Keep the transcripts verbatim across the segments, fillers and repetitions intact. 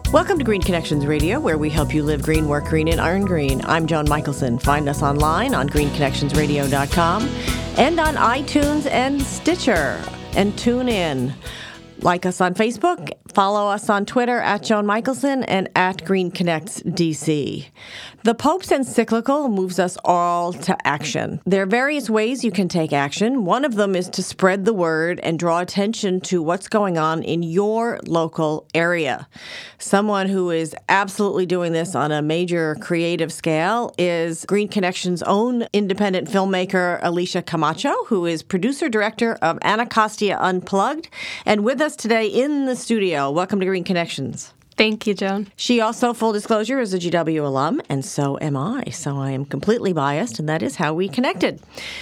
Welcome to Green Connections Radio, where we help you live green, work green, and earn green. I'm Joan Michelson. Find us online on green connections radio dot com and on iTunes and Stitcher. And tune in. Like us on Facebook, follow us on Twitter at Joan Michelson and at Green Connects D C. The Pope's encyclical moves us all to action. There are various ways you can take action. One of them is to spread the word and draw attention to what's going on in your local area. Someone who is absolutely doing this on a major creative scale is Green Connections' own independent filmmaker, Alicia Camacho, who is producer-director of Anacostia Unplugged, and with us today in the studio. Welcome to Green Connections. Thank you, Joan. She also, full disclosure, is a G W alum, and so am I. So I am completely biased, and that is how we connected.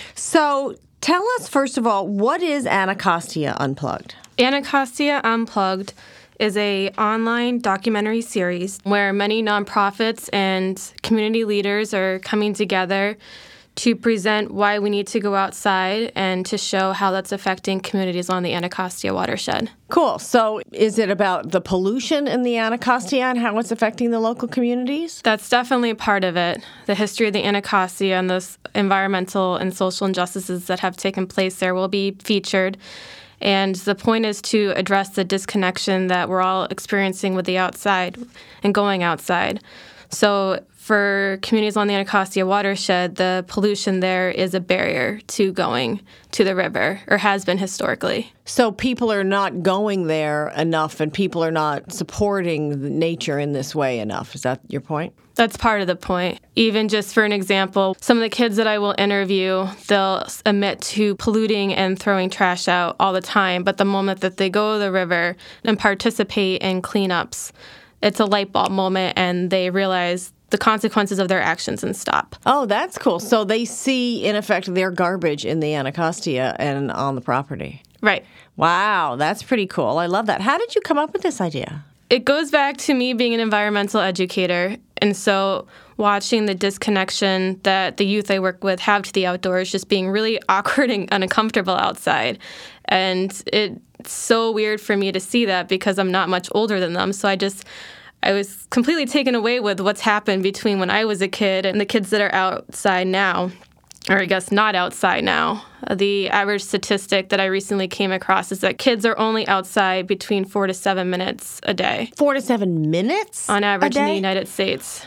So tell us, first of all, what is Anacostia Unplugged? Anacostia Unplugged is a online documentary series where many nonprofits and community leaders are coming together to present why we need to go outside and to show how that's affecting communities on the Anacostia watershed. Cool. So is it about the pollution in the Anacostia and how it's affecting the local communities? That's definitely a part of it. The history of the Anacostia and the environmental and social injustices that have taken place there will be featured. And the point is to address the disconnection that we're all experiencing with the outside and going outside. So for communities on the Anacostia watershed, the pollution there is a barrier to going to the river, or has been historically. So people are not going there enough, and people are not supporting nature in this way enough. Is that your point? That's part of the point. Even just for an example, some of the kids that I will interview, they'll admit to polluting and throwing trash out all the time, but the moment that they go to the river and participate in cleanups, it's a light bulb moment, and they realize the consequences of their actions and stop. Oh, that's cool. So they see, in effect, their garbage in the Anacostia and on the property. Right. Wow, that's pretty cool. I love that. How did you come up with this idea? It goes back to me being an environmental educator, and so watching the disconnection that the youth I work with have to the outdoors, just being really awkward and uncomfortable outside. And it's so weird for me to see that because I'm not much older than them, so I just... I was completely taken away with what's happened between when I was a kid and the kids that are outside now, or I guess not outside now. The average statistic that I recently came across is that kids are only outside between four to seven minutes a day. Four to seven minutes? On average a day? in the United States.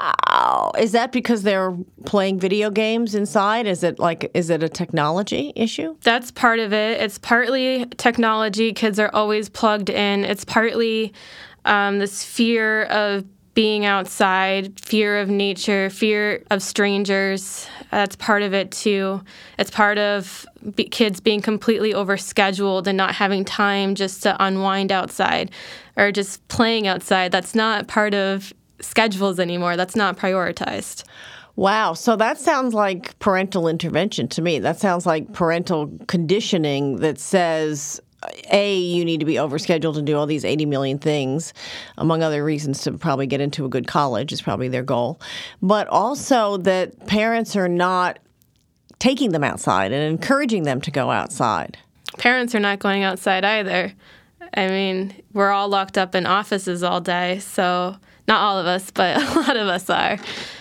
Wow. Is that because they're playing video games inside? Is it like, is it a technology issue? That's part of it. It's partly technology. Kids are always plugged in. It's partly Um, this fear of being outside, fear of nature, fear of strangers. That's part of it, too. It's part of be- kids being completely overscheduled and not having time just to unwind outside or just playing outside. That's not part of schedules anymore. That's not prioritized. Wow. So that sounds like parental intervention to me. That sounds like parental conditioning that says, A, you need to be overscheduled and do all these eighty million things, among other reasons to probably get into a good college is probably their goal. But also that parents are not taking them outside and encouraging them to go outside. Parents are not going outside either. I mean, we're all locked up in offices all day, so not all of us, but a lot of us are.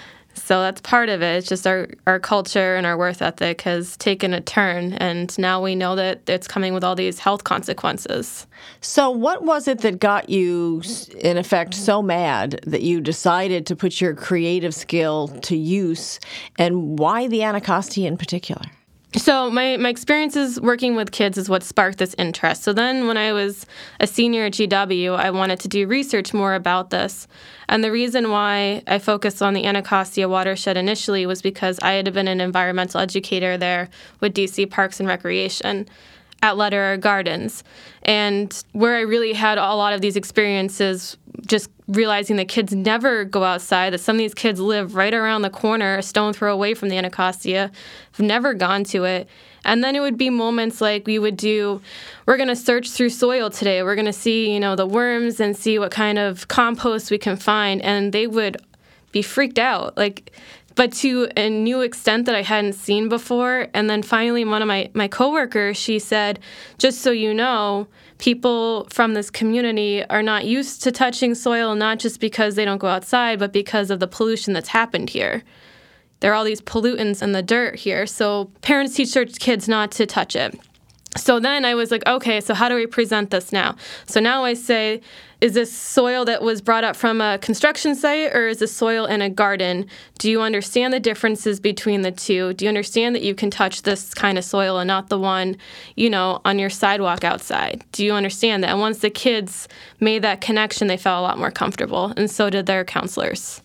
So that's part of it. It's just our, our culture and our work ethic has taken a turn, and now we know that it's coming with all these health consequences. So what was it that got you, in effect, so mad that you decided to put your creative skill to use, and why the Anacostia in particular? So my, my experiences working with kids is what sparked this interest. So then when I was a senior at G W, I wanted to do research more about this. And the reason why I focused on the Anacostia watershed initially was because I had been an environmental educator there with D C Parks and Recreation at Lederer Gardens. And where I really had a lot of these experiences, just realizing that kids never go outside, that some of these kids live right around the corner, a stone throw away from the Anacostia, have never gone to it. And then it would be moments like we would do, we're going to search through soil today. We're going to see, you know, the worms and see what kind of compost we can find. And they would be freaked out. Like, but to a new extent that I hadn't seen before. And then finally, one of my, my coworkers, she said, just so you know, people from this community are not used to touching soil, not just because they don't go outside, but because of the pollution that's happened here. There are all these pollutants in the dirt here, so parents teach their kids not to touch it. So then I was like, okay, so how do we present this now? So now I say, is this soil that was brought up from a construction site, or is this soil in a garden? Do you understand the differences between the two? Do you understand that you can touch this kind of soil and not the one, you know, on your sidewalk outside? Do you understand that? And once the kids made that connection, they felt a lot more comfortable, and so did their counselors.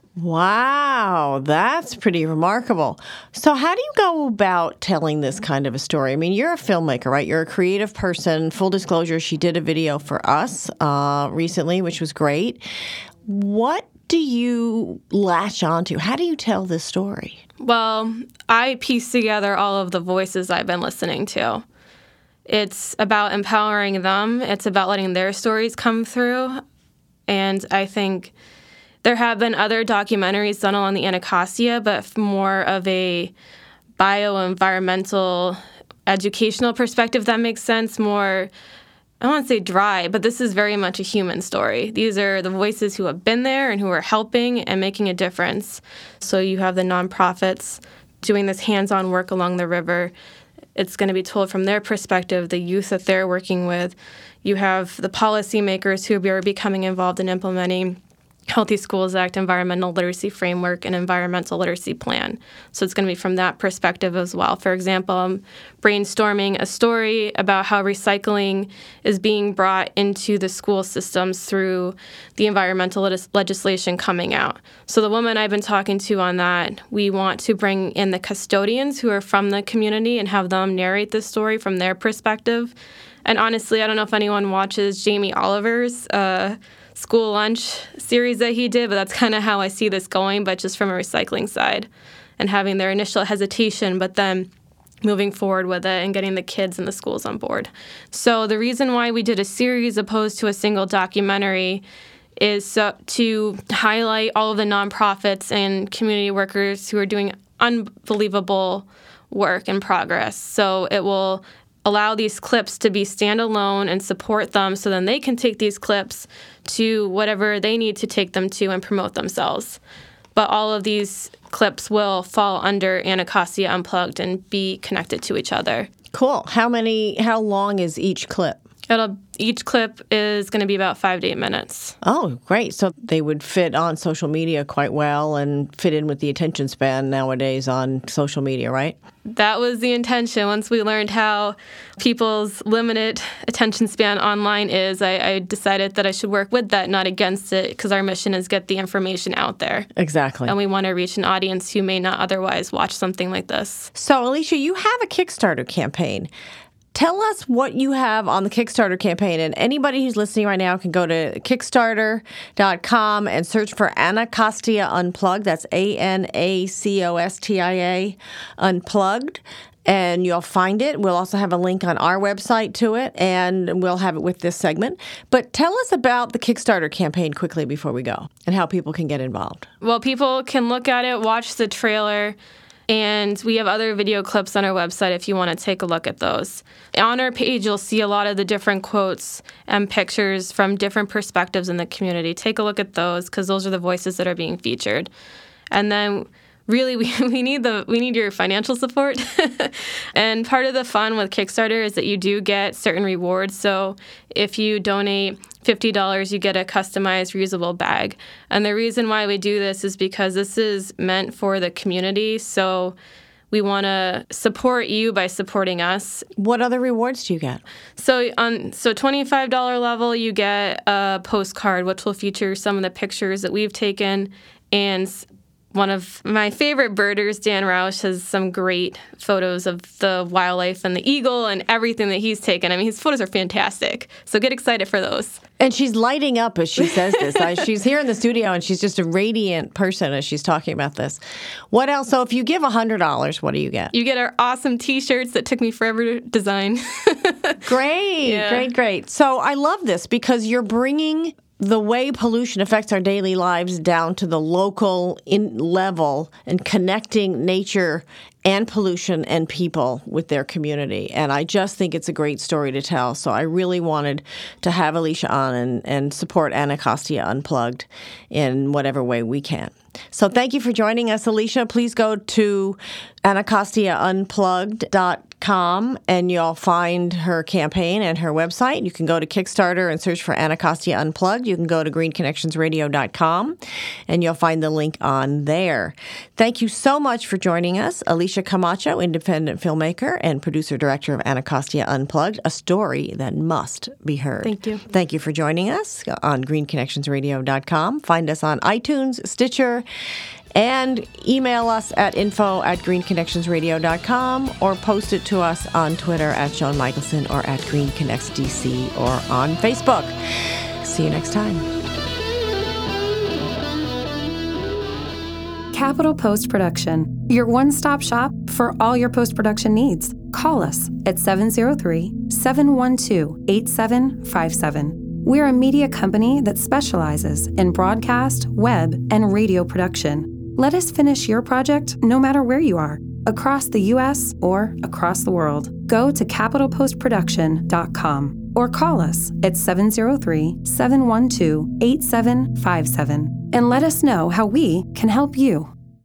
Wow, that's pretty remarkable. So how do you go about telling this kind of a story? I mean, you're a filmmaker, right? You're a creative person. Full disclosure, she did a video for us uh, recently, which was great. What do you latch onto? How do you tell this story? Well, I piece together all of the voices I've been listening to. It's about empowering them. It's about letting their stories come through. And I think there have been other documentaries done on the Anacostia, but more of a bioenvironmental educational perspective, if that makes sense. More, I don't want to say dry, but this is very much a human story. These are the voices who have been there and who are helping and making a difference. So you have the nonprofits doing this hands-on work along the river. It's going to be told from their perspective, the youth that they're working with. You have the policymakers who are becoming involved in implementing Healthy Schools Act, Environmental Literacy Framework, and Environmental Literacy Plan. So it's going to be from that perspective as well. For example, I'm brainstorming a story about how recycling is being brought into the school systems through the environmental le- legislation coming out. So the woman I've been talking to on that, we want to bring in the custodians who are from the community and have them narrate this story from their perspective. And honestly, I don't know if anyone watches Jamie Oliver's uh, school lunch series that he did, but that's kind of how I see this going, but just from a recycling side and having their initial hesitation, but then moving forward with it and getting the kids and the schools on board. So the reason why we did a series opposed to a single documentary is so, to highlight all of the nonprofits and community workers who are doing unbelievable work and progress. So it will allow these clips to be standalone and support them, so then they can take these clips to whatever they need to take them to and promote themselves. But all of these clips will fall under Anacostia Unplugged and be connected to each other. Cool. How many, how long is each clip? It'll, each clip is going to be about five to eight minutes. Oh, great. So they would fit on social media quite well and fit in with the attention span nowadays on social media, right? That was the intention. Once we learned how people's limited attention span online is, I, I decided that I should work with that, not against it, because our mission is get the information out there. Exactly. And we want to reach an audience who may not otherwise watch something like this. So, Alicia, you have a Kickstarter campaign. Tell us what you have on the Kickstarter campaign. And anybody who's listening right now can go to kickstarter dot com and search for Anacostia Unplugged. That's A N A C O S T I A Unplugged. And you'll find it. We'll also have a link on our website to it, and we'll have it with this segment. But tell us about the Kickstarter campaign quickly before we go and how people can get involved. Well, people can look at it, watch the trailer, and we have other video clips on our website if you want to take a look at those. On our page, you'll see a lot of the different quotes and pictures from different perspectives in the community. Take a look at those, because those are the voices that are being featured. And then really, we, we need the we need your financial support. And part of the fun with Kickstarter is that you do get certain rewards. So if you donate fifty dollars, you get a customized reusable bag. And the reason why we do this is because this is meant for the community. So we want to support you by supporting us. What other rewards do you get? So on so twenty-five dollars level, you get a postcard, which will feature some of the pictures that we've taken. And one of my favorite birders, Dan Roush, has some great photos of the wildlife and the eagle and everything that he's taken. I mean, his photos are fantastic. So get excited for those. And she's lighting up as she says this. I, she's here in the studio, and she's just a radiant person as she's talking about this. What else? So if you give one hundred dollars, what do you get? You get our awesome T-shirts that took me forever to design. Great, yeah. great, great. So I love this because you're bringing the way pollution affects our daily lives down to the local in level and connecting nature and pollution and people with their community. And I just think it's a great story to tell. So I really wanted to have Alicia on and, and support Anacostia Unplugged in whatever way we can. So thank you for joining us, Alicia. Please go to anacostia unplugged dot com and you'll find her campaign and her website. You can go to Kickstarter and search for Anacostia Unplugged. You can go to green connections radio dot com and you'll find the link on there. Thank you so much for joining us, Alicia Camacho, independent filmmaker and producer-director of Anacostia Unplugged, a story that must be heard. Thank you. Thank you for joining us on green connections radio dot com. Find us on iTunes, Stitcher, and email us at info at green connections radio dot com or post it to us on Twitter at John Michelson or at Green Connects D C or on Facebook. See you next time. Capital Post Production, your one-stop shop for all your post-production needs. Call us at seven oh three, seven one two, eight seven five seven. We're a media company that specializes in broadcast, web, and radio production. Let us finish your project no matter where you are, across the U S or across the world. Go to capital post production dot com or call us at seven oh three, seven one two, eight seven five seven and let us know how we can help you.